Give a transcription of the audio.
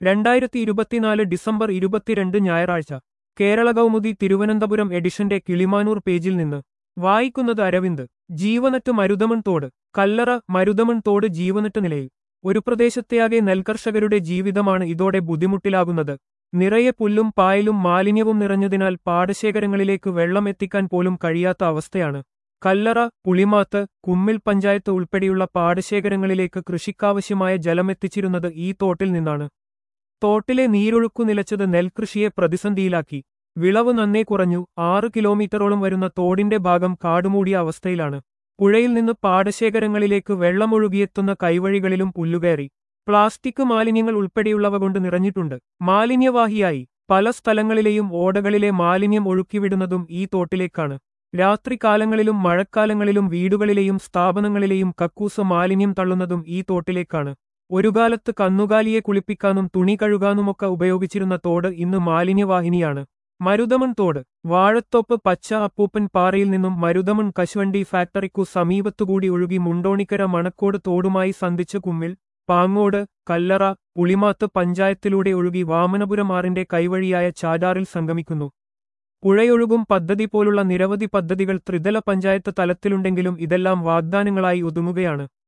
2024 December 22 ഞായറാഴ്ച കേരള കൗമുദി തിരുവനന്തപുരം എഡിഷന്റെ കിളിമാനൂർ പേജിൽ നിന്ന് വായിക്കുന്നത് അരവിന്ദ്. ജീവനറ്റ് മരുതമൺ തോട്. കല്ലറ മരുതമൺ തോട് ജീവനറ്റ് നിലയിൽ. ഒരു പ്രദേശത്തെയാകെ നെൽകർഷകരുടെ ജീവിതമാണ് ഇതോടെ ബുദ്ധിമുട്ടിലാകുന്നത്. നിറയെ പുല്ലും പായലും മാലിന്യവും നിറഞ്ഞതിനാൽ പാടശേഖരങ്ങളിലേക്ക് വെള്ളം എത്തിക്കാൻ പോലും കഴിയാത്ത അവസ്ഥയാണ്. കല്ലറ, പുളിമാത്ത്, കുമ്മിൽ പഞ്ചായത്ത് ഉൾപ്പെടെയുള്ള പാടശേഖരങ്ങളിലേക്ക് കൃഷിക്കാവശ്യമായ ജലമെത്തിച്ചിരുന്നത് ഈ തോട്ടിൽ നിന്നാണ്. തോട്ടിലെ നീരൊഴുക്കു നിലച്ചത് നെൽകൃഷിയെ പ്രതിസന്ധിയിലാക്കി. വിളവ് നന്നേ കുറഞ്ഞു. 6 കിലോമീറ്ററോളം വരുന്ന തോടിന്റെ ഭാഗം കാടുമൂടിയ അവസ്ഥയിലാണ്. പുഴയിൽ നിന്ന് പാടശേഖരങ്ങളിലേക്ക് വെള്ളമൊഴുകിയെത്തുന്ന കൈവഴികളിലും പുല്ലുകയറി. പ്ലാസ്റ്റിക് മാലിന്യങ്ങൾ ഉൾപ്പെടെയുള്ളവ കൊണ്ട് നിറഞ്ഞിട്ടുണ്ട്. മാലിന്യവാഹിയായി പല സ്ഥലങ്ങളിലെയും ഓടകളിലെ മാലിന്യം ഒഴുക്കിവിടുന്നതും ഈ തോട്ടിലേക്കാണ്. രാത്രികാലങ്ങളിലും മഴക്കാലങ്ങളിലും വീടുകളിലെയും സ്ഥാപനങ്ങളിലെയും കക്കൂസ് മാലിന്യം തള്ളുന്നതും ഈ തോട്ടിലേക്കാണ്. ഒരുകാലത്ത് കന്നുകാലിയെ കുളിപ്പിക്കാനും തുണി കഴുകാനുമൊക്കെ ഉപയോഗിച്ചിരുന്ന തോട് ഇന്ന് മാലിന്യവാഹിനിയാണ്. മരുതമൺ തോട്. വാഴത്തോപ്പ് പച്ച അപ്പൂപ്പൻ പാറയിൽ നിന്നും മരുതമൺ കശുവണ്ടി ഫാക്ടറിക്കു സമീപത്തുകൂടി ഒഴുകി മുണ്ടോണിക്കര മണക്കോട് തോടുമായി സന്ധിച്ച് കുമ്മിൽ, പാങ്ങോട്, കല്ലറ, പുളിമാത്ത് പഞ്ചായത്തിലൂടെ ഒഴുകി വാമനപുരം ആറിന്റെ കൈവഴിയായ ചാടാറിൽ സംഗമിക്കുന്നു. പുഴയൊഴുകും പദ്ധതി പോലുള്ള നിരവധി പദ്ധതികൾ ത്രിതല പഞ്ചായത്ത് തലത്തിലുണ്ടെങ്കിലും ഇതെല്ലാം വാഗ്ദാനങ്ങളായി ഒതുങ്ങുകയാണ്.